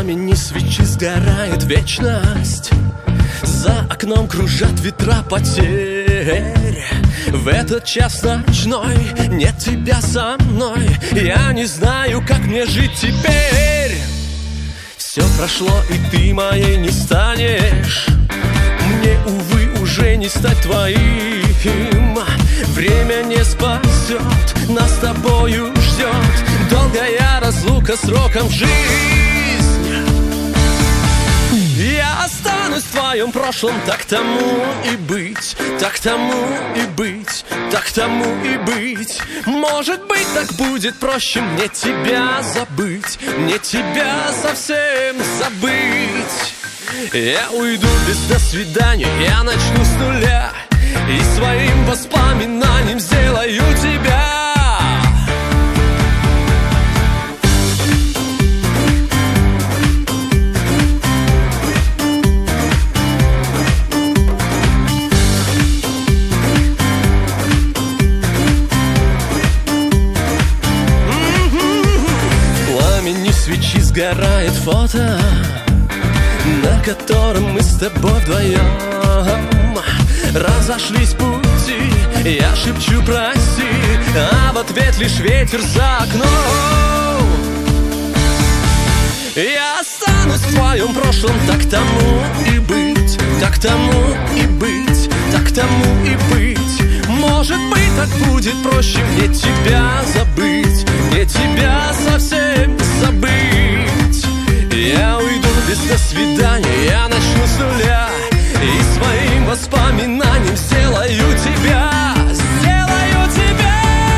пламени свечи сгорает вечность. За окном кружат ветра потерь. В этот час ночной нет тебя со мной. Я не знаю, как мне жить теперь. Все прошло, и ты моей не станешь. Мне, увы, уже не стать твоим. Время не спасет, нас с тобою ждет долгая разлука сроком в жизнь. Я останусь в твоем прошлом, так тому и быть, так тому и быть, так тому и быть. Может быть, так будет проще мне тебя забыть, мне тебя совсем забыть. Я уйду без до свидания, я начну с нуля и своим воспоминанием сделаю тебя. Пламени свечи сгорает фото, на котором мы с тобой вдвоем разошлись пути. Я шепчу прости, а в ответ лишь ветер за окном. Я останусь в твоем прошлом, так тому и быть, так тому и быть, так тому и быть. Может быть, так будет проще мне тебя забыть, мне тебя совсем забыть. Я уйду без до свидания, я начну с нуля и своим воспоминанием сделаю тебя, сделаю тебя.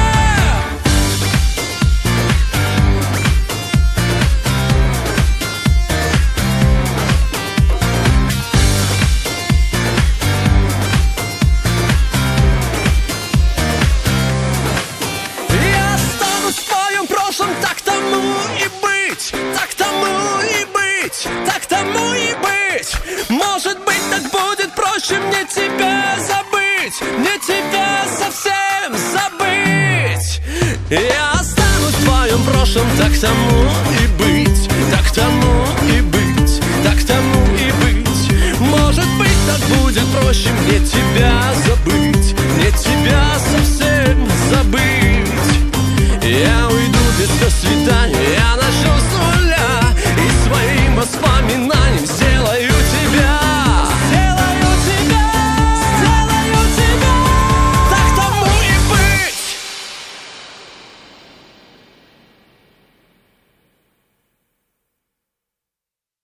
Я останусь в твоем прошлом, так тому и быть, так тому и быть, так тому и быть. Может быть, так будет проще мне тебя забыть, мне тебя совсем забыть. Я останусь в твоем прошлом, так тому и быть.